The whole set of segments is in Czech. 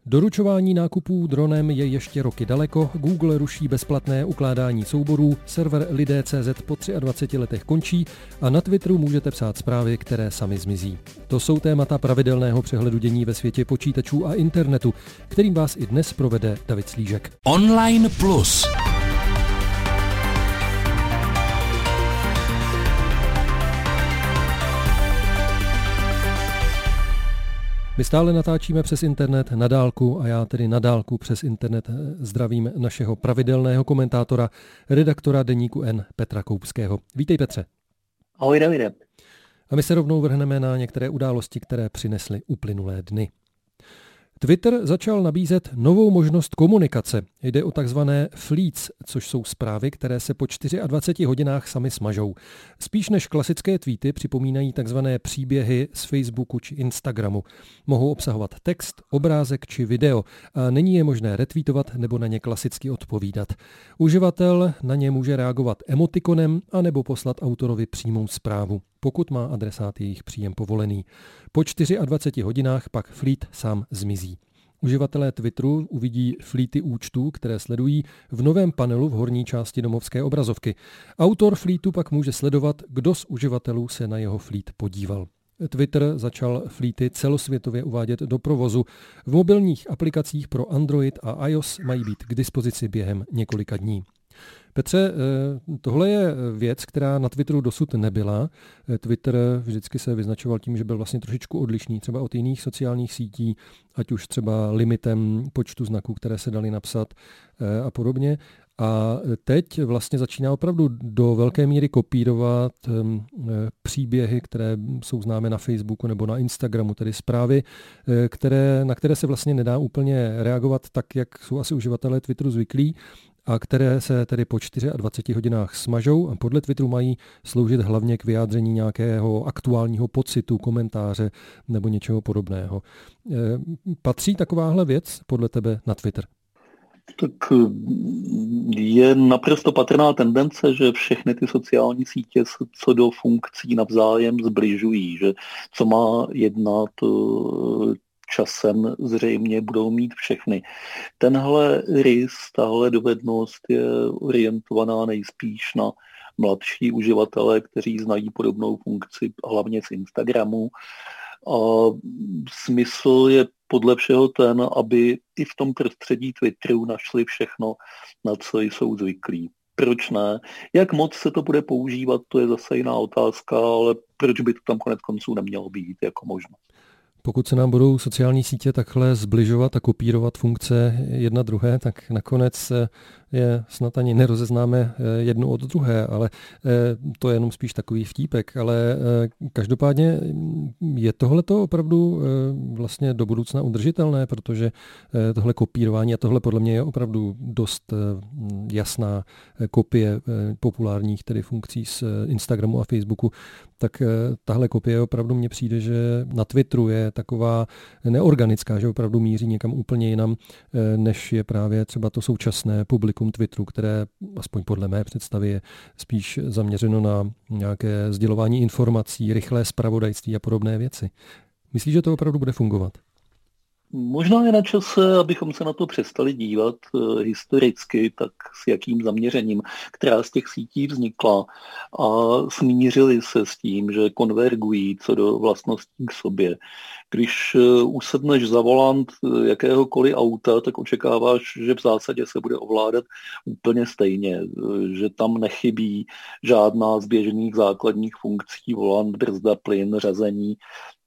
Doručování nákupů dronem je ještě roky daleko, Google ruší bezplatné ukládání souborů, server Lidé.cz po 23 letech končí a na Twitteru můžete psát zprávy, které sami zmizí. To jsou témata pravidelného přehledu dění ve světě počítačů a internetu, kterým vás i dnes provede David Slížek. Online Plus. My stále natáčíme přes internet na dálku a já tedy na dálku přes internet zdravím našeho pravidelného komentátora, redaktora Deníku N Petra Koupského. Vítej, Petře. Ahoj, Davide. A my se rovnou vrhneme na některé události, které přinesly uplynulé dny. Twitter začal nabízet novou možnost komunikace. Jde o takzvané fleets, což jsou zprávy, které se po 24 hodinách sami smažou. Spíš než klasické tweety připomínají takzvané příběhy z Facebooku či Instagramu. Mohou obsahovat text, obrázek či video a není je možné retweetovat nebo na ně klasicky odpovídat. Uživatel na ně může reagovat emotikonem anebo poslat autorovi přímou zprávu, pokud má adresát jejich příjem povolený. Po 24 hodinách pak fleet sám zmizí. Uživatelé Twitteru uvidí fleety účtů, které sledují v novém panelu v horní části domovské obrazovky. Autor fleetu pak může sledovat, kdo z uživatelů se na jeho fleet podíval. Twitter začal fleety celosvětově uvádět do provozu. V mobilních aplikacích pro Android a iOS mají být k dispozici během několika dní. Petře, tohle je věc, která na Twitteru dosud nebyla. Twitter vždycky se vyznačoval tím, že byl vlastně trošičku odlišný třeba od jiných sociálních sítí, ať už třeba limitem počtu znaků, které se daly napsat a podobně. A teď vlastně začíná opravdu do velké míry kopírovat příběhy, které jsou známé na Facebooku nebo na Instagramu, tedy zprávy, na které se vlastně nedá úplně reagovat tak, jak jsou asi uživatelé Twitteru zvyklí, a které se tedy po 24 hodinách smažou a podle Twitteru mají sloužit hlavně k vyjádření nějakého aktuálního pocitu, komentáře nebo něčeho podobného. Patří takováhle věc podle tebe na Twitter? Tak je naprosto patrná tendence, že všechny ty sociální sítě co do funkcí navzájem zbližují, že co má jednat časem zřejmě budou mít všechny. Tenhle rys, tahle dovednost je orientovaná nejspíš na mladší uživatele, kteří znají podobnou funkci hlavně z Instagramu. A smysl je podle všeho ten, aby i v tom prostředí Twitteru našli všechno, na co jsou zvyklí. Proč ne? Jak moc se to bude používat, to je zase jiná otázka, ale proč by to tam konec konců nemělo být jako možnost? Pokud se nám budou sociální sítě takhle zbližovat a kopírovat funkce jedna druhé, tak nakonec je snad ani nerozeznáme jednu od druhé, ale to je jenom spíš takový vtípek. Ale každopádně je tohleto opravdu vlastně do budoucna udržitelné, protože tohle kopírování a tohle podle mě je opravdu dost jasná kopie populárních tedy funkcí z Instagramu a Facebooku, tak tahle kopie opravdu mně přijde, že na Twitteru je taková neorganická, že opravdu míří někam úplně jinam, než je právě třeba to současné publikum Twitteru, které aspoň podle mé představy je spíš zaměřeno na nějaké sdělování informací, rychlé zpravodajství a podobné věci. Myslíš, že to opravdu bude fungovat? Možná je na čase, abychom se na to přestali dívat historicky, tak s jakým zaměřením, která z těch sítí vznikla a smířili se s tím, že konvergují co do vlastností k sobě. Když usedneš za volant jakéhokoliv auta, tak očekáváš, že v zásadě se bude ovládat úplně stejně, že tam nechybí žádná z běžných základních funkcí, volant, brzda, plyn, řazení,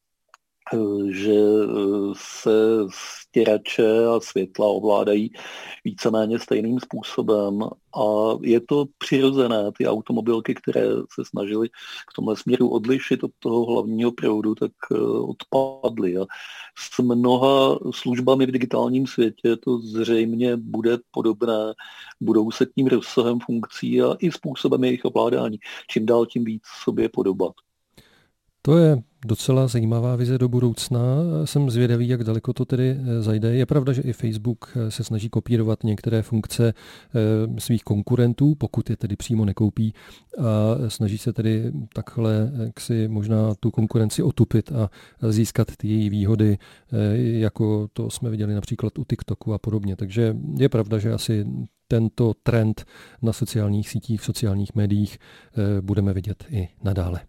že se stěrače a světla ovládají víceméně stejným způsobem a je to přirozené. Ty automobilky, které se snažily v tomhle směru odlišit od toho hlavního proudu, tak odpadly. A s mnoha službami v digitálním světě to zřejmě bude podobné. Budou se tím rozsahem funkcí a i způsobem jejich ovládání čím dál tím víc sobě podobat. To je docela zajímavá vize do budoucna. Jsem zvědavý, jak daleko to tedy zajde. Je pravda, že i Facebook se snaží kopírovat některé funkce svých konkurentů, pokud je tedy přímo nekoupí, a snaží se tedy takhle si možná tu konkurenci otupit a získat ty její výhody, jako to jsme viděli například u TikToku a podobně. Takže je pravda, že asi tento trend na sociálních sítích, v sociálních médiích budeme vidět i nadále.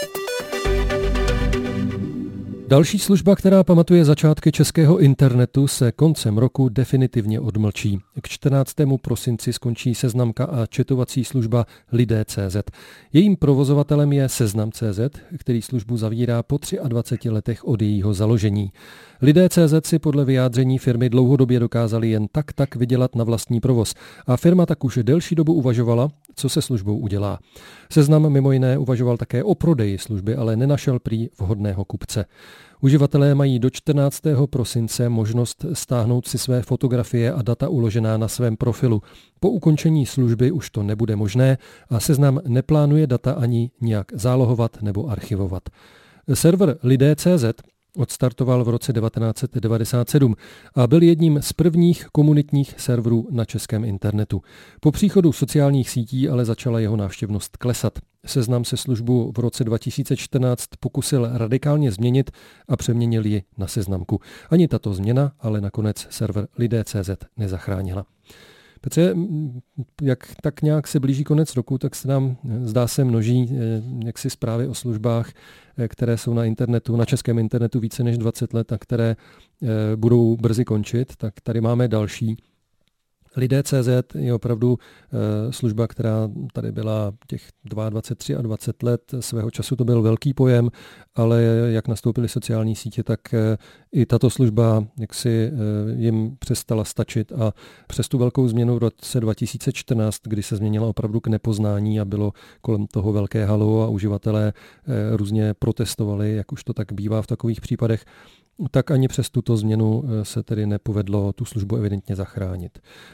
Další služba, která pamatuje začátky českého internetu, se koncem roku definitivně odmlčí. K 14. prosinci skončí Seznamka a chatovací služba Lidé.cz. Jejím provozovatelem je Seznam.cz, který službu zavírá po 23 letech od jejího založení. Lidé.cz si podle vyjádření firmy dlouhodobě dokázali jen tak vydělat na vlastní provoz a firma tak už delší dobu uvažovala, co se službou udělá. Seznam mimo jiné uvažoval také o prodeji služby, ale nenašel prý vhodného kupce. Uživatelé mají do 14. prosince možnost stáhnout si své fotografie a data uložená na svém profilu. Po ukončení služby už to nebude možné a Seznam neplánuje data ani nijak zálohovat nebo archivovat. Server Lidé.cz odstartoval v roce 1997 a byl jedním z prvních komunitních serverů na českém internetu. Po příchodu sociálních sítí ale začala jeho návštěvnost klesat. Seznam se službu v roce 2014 pokusil radikálně změnit a přeměnil ji na Seznamku. Ani tato změna ale nakonec server Lidé.cz nezachránila. Petře, jak tak nějak se blíží konec roku, tak se nám zdá se množí jaksi zprávy o službách, které jsou na internetu, na českém internetu více než 20 let a které budou brzy končit. Tak tady máme další. Lidé.cz je opravdu služba, která tady byla těch 22, 23 let. Svého času to byl velký pojem, ale jak nastoupily sociální sítě, tak i tato služba jaksi jim přestala stačit a přes tu velkou změnu v roce 2014, kdy se změnila opravdu k nepoznání a bylo kolem toho velké halo a uživatelé různě protestovali, jak už to tak bývá v takových případech, tak ani přes tuto změnu se tedy nepovedlo tu službu evidentně zachránit.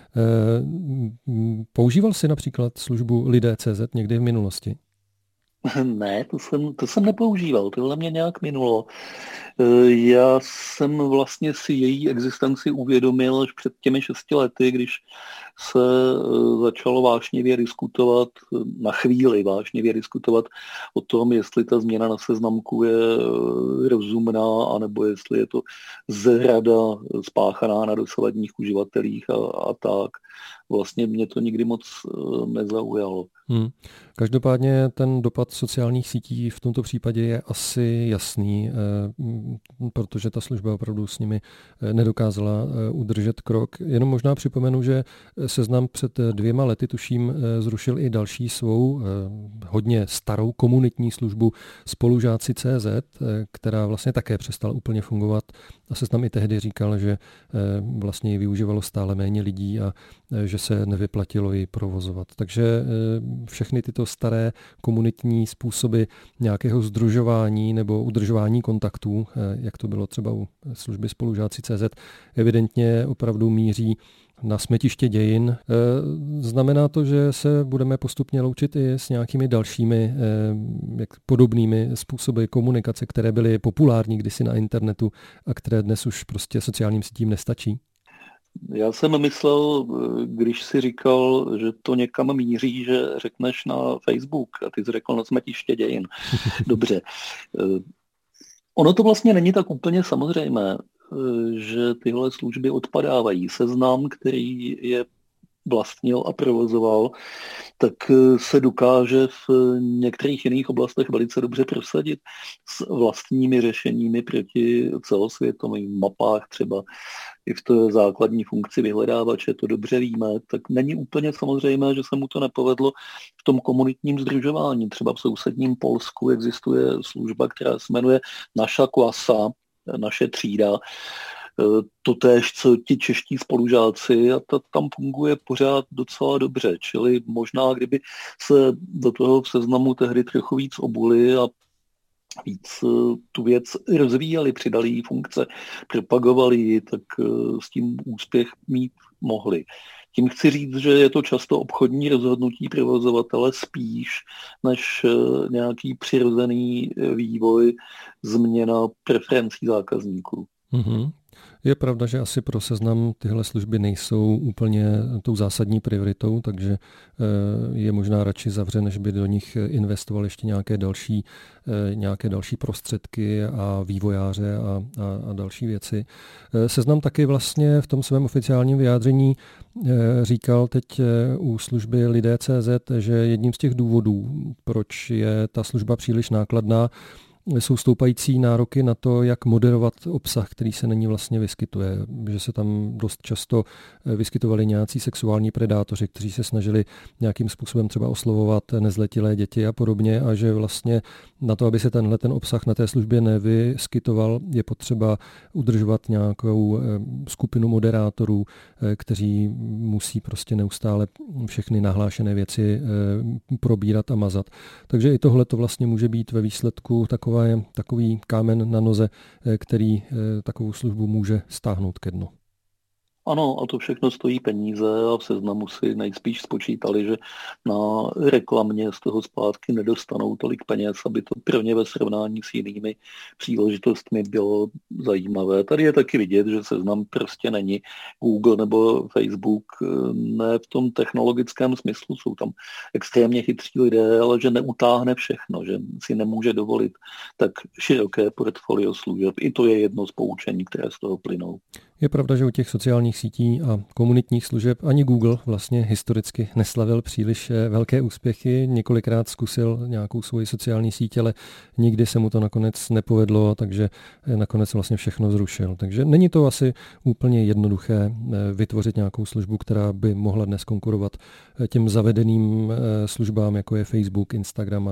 Používal jsi například službu Lidé.cz někdy v minulosti? Ne, to jsem nepoužíval, tohle mě nějak minulo. Já jsem vlastně si její existenci uvědomil až před těmi 6 lety, když se začalo vášnivě diskutovat, na chvíli vášnivě diskutovat o tom, jestli ta změna na Seznamku je rozumná, anebo jestli je to zrada spáchaná na dosavadních uživatelích a tak. Vlastně mě to nikdy moc nezaujalo. Každopádně ten dopad sociálních sítí v tomto případě je asi jasný, protože ta služba opravdu s nimi nedokázala udržet krok. Jenom možná připomenu, že Seznam před 2 lety, tuším, zrušil i další svou hodně starou komunitní službu Spolužáci.cz, která vlastně také přestala úplně fungovat. A Seznam i tehdy říkal, že vlastně ji využívalo stále méně lidí a že se nevyplatilo ji provozovat. Takže všechny tyto staré komunitní způsoby nějakého sdružování nebo udržování kontaktů, jak to bylo třeba u služby Spolužáci.cz, evidentně opravdu míří na smetiště dějin. Znamená to, že se budeme postupně loučit i s nějakými dalšími podobnými způsoby komunikace, které byly populární kdysi na internetu a které dnes už prostě sociálním sítím nestačí? Já jsem myslel, když si říkal, že to někam míří, že řekneš na Facebook a ty jsi řekl na smetiště dějin. Dobře. Ono to vlastně není tak úplně samozřejmé, že tyhle služby odpadávají. Seznam, který je vlastnil a provozoval, tak se dokáže v některých jiných oblastech velice dobře prosadit s vlastními řešeními proti celosvětovým mapách, třeba i v té základní funkci vyhledávače, to dobře víme, tak není úplně samozřejmé, že se mu to nepovedlo v tom komunitním sdružování. Třeba v sousedním Polsku existuje služba, která se jmenuje Naša klasa, naše třída, totéž, co ti čeští spolužáci, a to tam funguje pořád docela dobře. Čili možná, kdyby se do toho v Seznamu tehdy trochu víc obuli a víc tu věc rozvíjeli, přidali jí funkce, propagovali ji, tak s tím úspěch mít mohli. Tím chci říct, že je to často obchodní rozhodnutí provozovatele spíš než nějaký přirozený vývoj, změna preferencí zákazníků. Mm-hmm. Je pravda, že asi pro Seznam tyhle služby nejsou úplně tou zásadní prioritou, takže je možná radši zavře, než by do nich investoval ještě nějaké další prostředky a vývojáře a další věci. Seznam taky vlastně v tom svém oficiálním vyjádření říkal teď u služby Lidé.cz, že jedním z těch důvodů, proč je ta služba příliš nákladná, jsou stoupající nároky na to, jak moderovat obsah, který se na ní vlastně vyskytuje. Že se tam dost často vyskytovali nějací sexuální predátoři, kteří se snažili nějakým způsobem třeba oslovovat nezletilé děti a podobně, a že vlastně na to, aby se ten obsah na té službě nevyskytoval, je potřeba udržovat nějakou skupinu moderátorů, kteří musí prostě neustále všechny nahlášené věci probírat a mazat. Takže i tohle to vlastně může být ve výsledku takový kámen na noze, který takovou službu může stáhnout ke dnu. Ano, a to všechno stojí peníze a v Seznamu si nejspíš spočítali, že na reklamě z toho zpátky nedostanou tolik peněz, aby to pro ně ve srovnání s jinými příležitostmi bylo zajímavé. Tady je taky vidět, že Seznam prostě není Google nebo Facebook, ne v tom technologickém smyslu, jsou tam extrémně chytří lidé, ale že neutáhne všechno, že si nemůže dovolit tak široké portfolio služeb. I to je jedno z poučení, které z toho plynou. Je pravda, že u těch sociálních sítí a komunitních služeb ani Google vlastně historicky neslavil příliš velké úspěchy. Několikrát zkusil nějakou svoji sociální síť, ale nikdy se mu to nakonec nepovedlo, takže nakonec vlastně všechno zrušil. Takže není to asi úplně jednoduché vytvořit nějakou službu, která by mohla dnes konkurovat těm zavedeným službám, jako je Facebook, Instagram a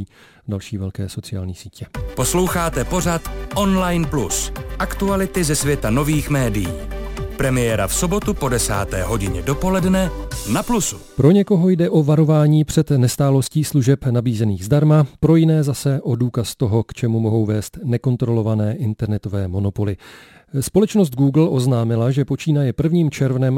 další velké sociální sítě. Posloucháte pořad Online Plus. Aktuality ze světa nových médií. Premiéra v sobotu po 10. hodině dopoledne na Plusu. Pro někoho jde o varování před nestálostí služeb nabízených zdarma, pro jiné zase o důkaz toho, k čemu mohou vést nekontrolované internetové monopoly. Společnost Google oznámila, že počínaje 1. červnem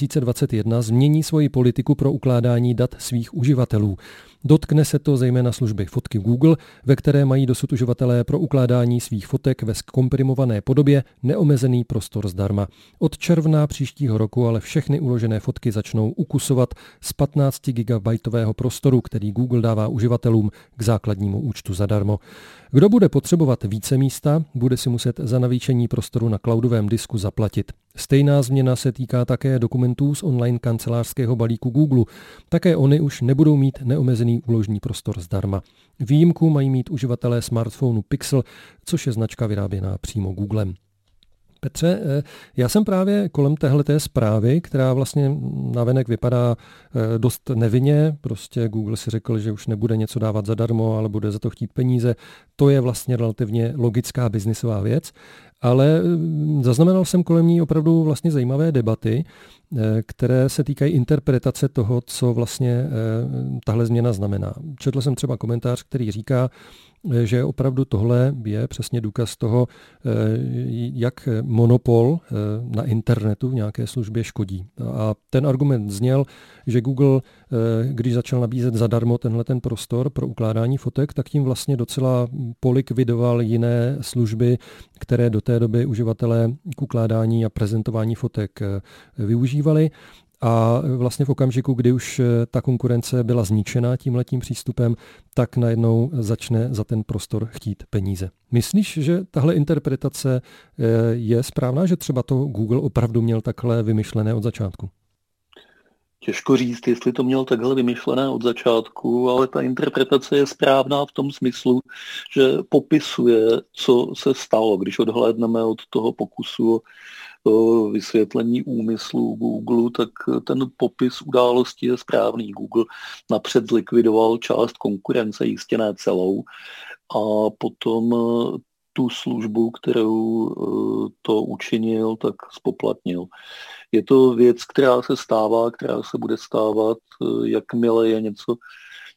2021 změní svoji politiku pro ukládání dat svých uživatelů. Dotkne se to zejména služby Fotky Google, ve které mají dosud uživatelé pro ukládání svých fotek ve zkomprimované podobě neomezený prostor zdarma. Od června příštího roku ale všechny uložené fotky začnou ukusovat z 15 gigabajtového prostoru, který Google dává uživatelům k základnímu účtu zadarmo. Kdo bude potřebovat více místa, bude si muset za navýšení prostoru na cloudovém disku zaplatit. Stejná změna se týká také dokumentů z online kancelářského balíku Google. Také oni už nebudou mít neomezený úložný prostor zdarma. Výjimku mají mít uživatelé smartphonu Pixel, což je značka vyráběná přímo Googlem. Petře, já jsem právě kolem téhleté zprávy, která vlastně navenek vypadá dost nevinně, prostě Google si řekl, že už nebude něco dávat zadarmo, ale bude za to chtít peníze. To je vlastně relativně logická biznisová věc, ale zaznamenal jsem kolem ní opravdu vlastně zajímavé debaty, které se týkají interpretace toho, co vlastně tahle změna znamená. Četl jsem třeba komentář, který říká, že opravdu tohle je přesně důkaz toho, jak monopol na internetu v nějaké službě škodí. A ten argument zněl, že Google, když začal nabízet zadarmo ten prostor pro ukládání fotek, tak tím vlastně docela polikvidoval jiné služby, které do té doby uživatelé k ukládání a prezentování fotek využívali. A vlastně v okamžiku, kdy už ta konkurence byla zničena tímhletím přístupem, tak najednou začne za ten prostor chtít peníze. Myslíš, že tahle interpretace je správná, že třeba to Google opravdu měl takhle vymyšlené od začátku? Těžko říct, jestli to měl takhle vymyšlené od začátku, ale ta interpretace je správná v tom smyslu, že popisuje, co se stalo, když odhlédneme od toho pokusu o vysvětlení úmyslu Google, tak ten popis události je správný. Google napřed zlikvidoval část konkurence, jistě ne celou, a potom tu službu, kterou to učinil, tak spoplatnil. Je to věc, která se stává, která se bude stávat, jakmile je něco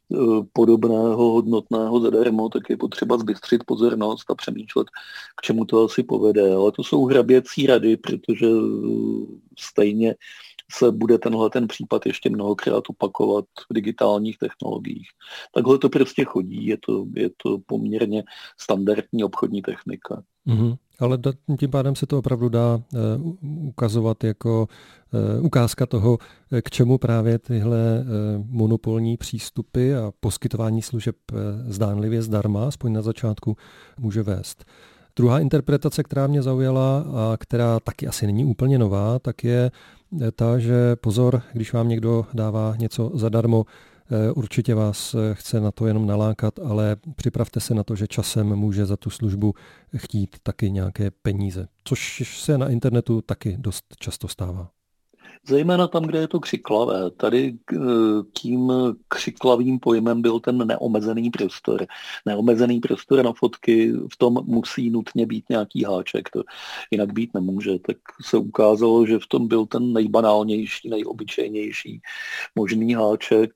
podobného hodnotného zadarmo, tak je potřeba zbystřit pozornost a přemýšlet, k čemu to asi povede. Ale to jsou hraběcí rady, protože stejně se bude ten případ ještě mnohokrát opakovat v digitálních technologiích. Takhle to prostě chodí, je to poměrně standardní obchodní technika. Mm-hmm. Ale tím pádem se to opravdu dá ukazovat jako ukázka toho, k čemu právě tyhle monopolní přístupy a poskytování služeb zdánlivě zdarma, aspoň na začátku, může vést. Druhá interpretace, která mě zaujala a která taky asi není úplně nová, tak je ta, že pozor, když vám někdo dává něco zadarmo, určitě vás chce na to jenom nalákat, ale připravte se na to, že časem může za tu službu chtít taky nějaké peníze, což se na internetu taky dost často stává. Zejména tam, kde je to křiklavé. Tady tím křiklavým pojmem byl ten neomezený prostor. Neomezený prostor na fotky, v tom musí nutně být nějaký háček, to jinak být nemůže. Tak se ukázalo, že v tom byl ten nejbanálnější, nejobyčejnější možný háček.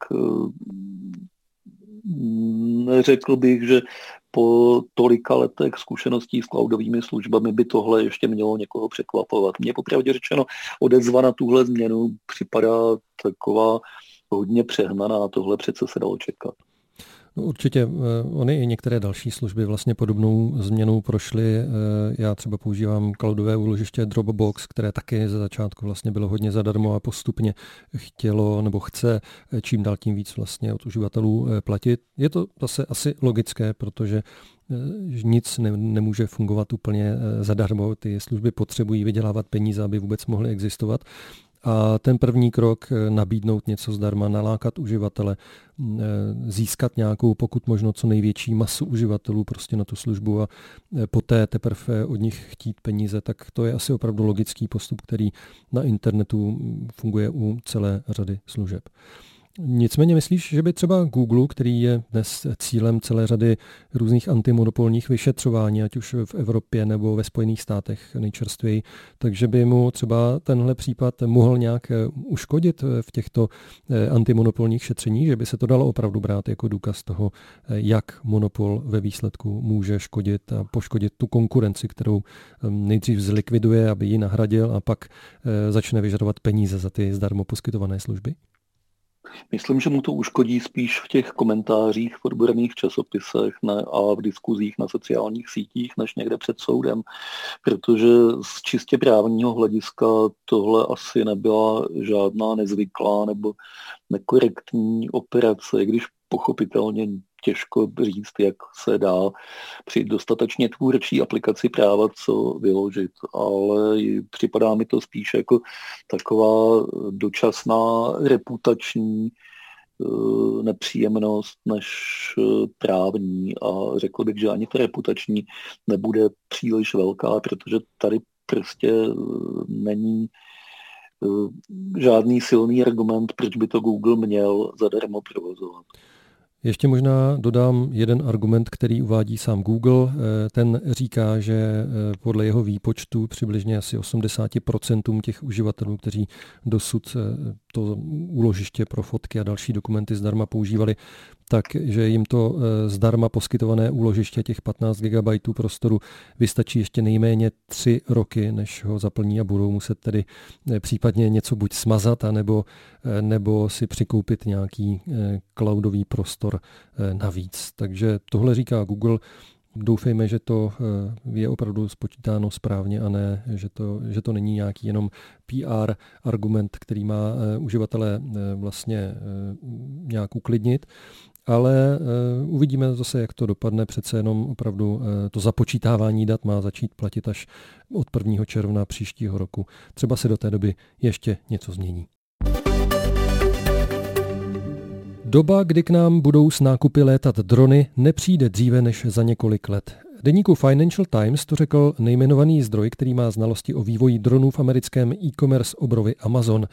Neřekl bych, že po tolika letech zkušeností s cloudovými službami by tohle ještě mělo někoho překvapovat. Mně popravdě řečeno odezva na tuhle změnu připadá taková hodně přehnaná, tohle přece se dalo čekat. No určitě, ony i některé další služby vlastně podobnou změnou prošly. Já třeba používám cloudové úložiště Dropbox, které taky ze začátku vlastně bylo hodně zadarmo a postupně chtělo nebo chce čím dál tím víc vlastně od uživatelů platit. Je to zase asi logické, protože nic nemůže fungovat úplně zadarmo. Ty služby potřebují vydělávat peníze, aby vůbec mohly existovat. A ten první krok, nabídnout něco zdarma, nalákat uživatele, získat nějakou, pokud možno co největší masu uživatelů prostě na tu službu a poté teprve od nich chtít peníze, tak to je asi opravdu logický postup, který na internetu funguje u celé řady služeb. Nicméně myslíš, že by třeba Google, který je dnes cílem celé řady různých antimonopolních vyšetřování, ať už v Evropě nebo ve Spojených státech nejčerstvěji, takže by mu třeba tenhle případ mohl nějak uškodit v těchto antimonopolních šetřeních, že by se to dalo opravdu brát jako důkaz toho, jak monopol ve výsledku může škodit a poškodit tu konkurenci, kterou nejdřív zlikviduje, aby ji nahradil a pak začne vyžadovat peníze za ty zdarma poskytované služby? Myslím, že mu to uškodí spíš v těch komentářích v odborných časopisech a v diskuzích na sociálních sítích, než někde před soudem, protože z čistě právního hlediska tohle asi nebyla žádná nezvyklá nebo nekorektní operace, když pochopitelně těžko říct, jak se dá při dostatečně tvůrčí aplikaci práva co vyložit, ale připadá mi to spíš jako taková dočasná reputační nepříjemnost než právní a řekl bych, že ani ta reputační nebude příliš velká, protože tady prostě není žádný silný argument, proč by to Google měl zadarmo provozovat. Ještě možná dodám jeden argument, který uvádí sám Google. Ten říká, že podle jeho výpočtu přibližně asi 80% těch uživatelů, kteří dosud to úložiště pro fotky a další dokumenty zdarma používali, takže jim to zdarma poskytované úložiště těch 15 GB prostoru vystačí ještě nejméně 3 roky, než ho zaplní a budou muset tedy případně něco buď smazat, nebo si přikoupit nějaký cloudový prostor navíc. Takže tohle říká Google. Doufejme, že to je opravdu spočítáno správně a ne, že to není nějaký jenom PR argument, který má uživatele vlastně nějak uklidnit. Ale uvidíme zase, jak to dopadne. Přece jenom opravdu to započítávání dat má začít platit až od 1. června příštího roku. Třeba se do té doby ještě něco změní. Doba, kdy k nám budou s nákupy létat drony, nepřijde dříve než za několik let. Deníku Financial Times to řekl nejmenovaný zdroj, který má znalosti o vývoji dronů v americkém e-commerce obrovi Amazon.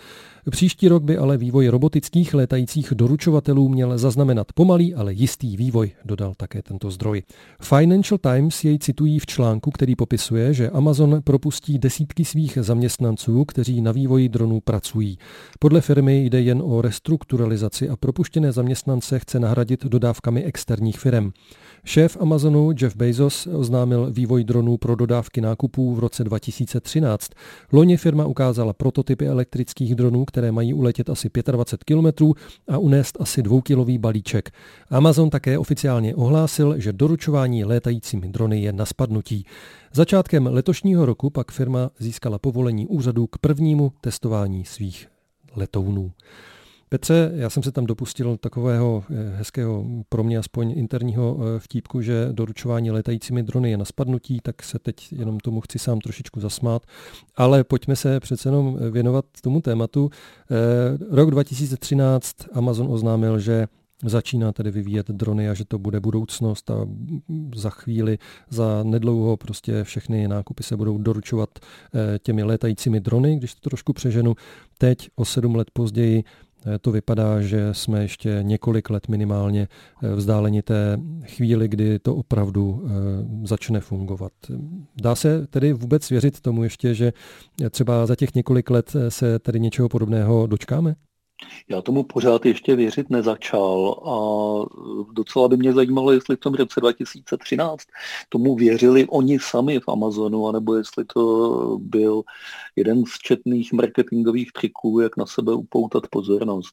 Příští rok by ale vývoj robotických létajících doručovatelů měl zaznamenat pomalý, ale jistý vývoj, dodal také tento zdroj. Financial Times jej citují v článku, který popisuje, že Amazon propustí desítky svých zaměstnanců, kteří na vývoji dronů pracují. Podle firmy jde jen o restrukturalizaci a propuštěné zaměstnance chce nahradit dodávkami externích firem. Šéf Amazonu Jeff Bezos oznámil vývoj dronů pro dodávky nákupů v roce 2013. Loni firma ukázala prototypy elektrických dronů, které mají uletět asi 25 kilometrů a unést asi 2kilový balíček. Amazon také oficiálně ohlásil, že doručování létajícími drony je na spadnutí. Začátkem letošního roku pak firma získala povolení úřadu k prvnímu testování svých letounů. Petře, já jsem se tam dopustil takového hezkého, pro mě aspoň interního vtípku, že doručování létajícími drony je na spadnutí, tak se teď jenom tomu chci sám trošičku zasmát, ale pojďme se přece jenom věnovat tomu tématu. Rok 2013 Amazon oznámil, že začíná tedy vyvíjet drony a že to bude budoucnost a za chvíli, za nedlouho prostě všechny nákupy se budou doručovat těmi létajícími drony, když to trošku přeženu. Teď o 7 let později to vypadá, že jsme ještě několik let minimálně vzdáleni té chvíli, kdy to opravdu začne fungovat. Dá se tedy vůbec věřit tomu ještě, že třeba za těch několik let se tedy něčeho podobného dočkáme? Já tomu pořád ještě věřit nezačal a docela by mě zajímalo, jestli v tom roce 2013 tomu věřili oni sami v Amazonu, anebo jestli to byl jeden z četných marketingových triků, jak na sebe upoutat pozornost.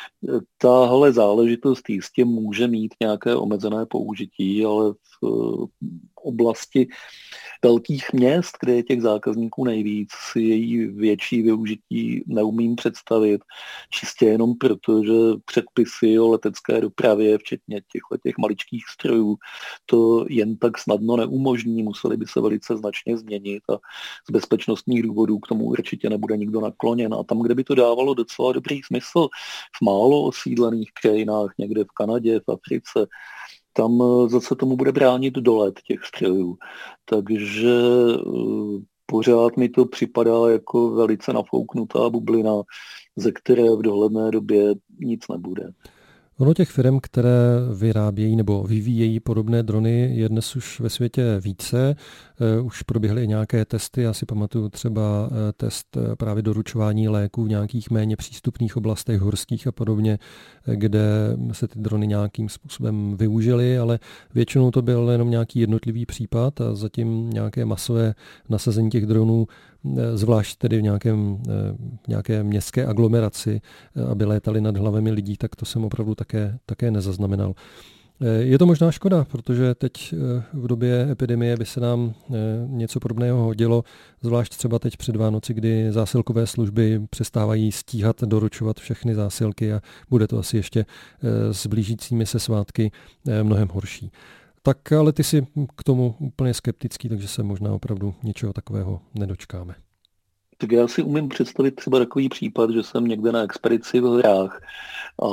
Tahle záležitost jistě může mít nějaké omezené použití, ale v oblasti velkých měst, kde je těch zákazníků nejvíc, si její větší využití neumím představit. Čistě jenom proto, že předpisy o letecké dopravě, včetně těch maličkých strojů, to jen tak snadno neumožní, museli by se velice značně změnit a z bezpečnostních důvodů k tomu určitě nebude nikdo nakloněn. A tam, kde by to dávalo docela dobrý smysl, v málo osídlených krajinách, někde v Kanadě, v Africe, tam zase tomu bude bránit dolet těch strojů. Takže pořád mi to připadá jako velice nafouknutá bublina, ze které v dohledné době nic nebude. Ono těch firm, které vyrábějí nebo vyvíjejí podobné drony, je dnes už ve světě více. Už proběhly nějaké testy, já si pamatuju třeba test právě doručování léků v nějakých méně přístupných oblastech, horských a podobně, kde se ty drony nějakým způsobem využily, ale většinou to byl jenom nějaký jednotlivý případ a zatím nějaké masové nasazení těch dronů, zvlášť tedy v nějaké městské aglomeraci, aby létali nad hlavami lidí, tak to jsem opravdu také nezaznamenal. Je to možná škoda, protože teď v době epidemie by se nám něco podobného hodilo, zvlášť třeba teď před Vánoci, kdy zásilkové služby přestávají stíhat doručovat všechny zásilky a bude to asi ještě s blížícími se svátky mnohem horší. Tak ale ty jsi k tomu úplně skeptický, takže se možná opravdu něčeho takového nedočkáme. Tak já si umím představit třeba takový případ, že jsem někde na expedici v horách a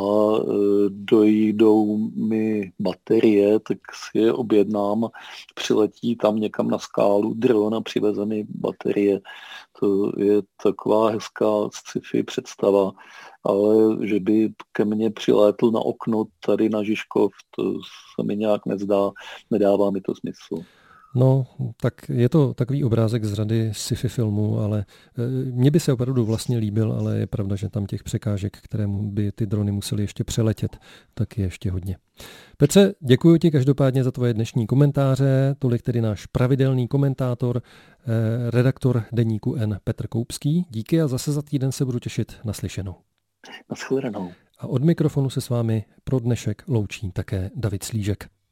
dojdou mi baterie, tak si je objednám, přiletí tam někam na skálu dron a přiveze mi baterie. To je taková hezká sci-fi představa, ale že by ke mně přilétl na okno tady na Žižkov, to se mi nějak nezdá, nedává mi to smysl. No, tak je to takový obrázek z řady sci-fi filmů, ale mně by se opravdu vlastně líbil, ale je pravda, že tam těch překážek, které by ty drony musely ještě přeletět, tak je ještě hodně. Petře, děkuji ti každopádně za tvoje dnešní komentáře, tolik tedy náš pravidelný komentátor, redaktor deníku N Petr Koupský. Díky a zase za týden se budu těšit na slyšenou. Nashledanou. A od mikrofonu se s vámi pro dnešek loučí také David Slížek.